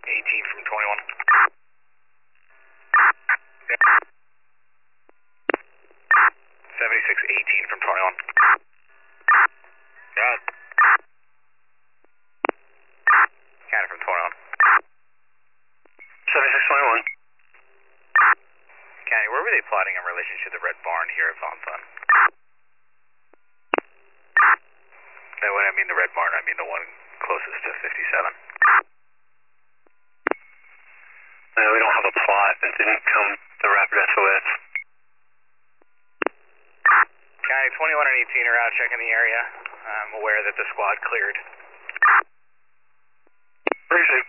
18 from 21. Yeah. 7618 from 21. Got it. County from 21. 7621. County, where were they plotting in relation to the red barn here at Von Thun? And when I mean the red barn, I mean the one closest to 57. No, we don't have a plot. It didn't come to Rapid SOS. County 21 and 18 are out checking the area. I'm aware that the squad cleared. Appreciate it.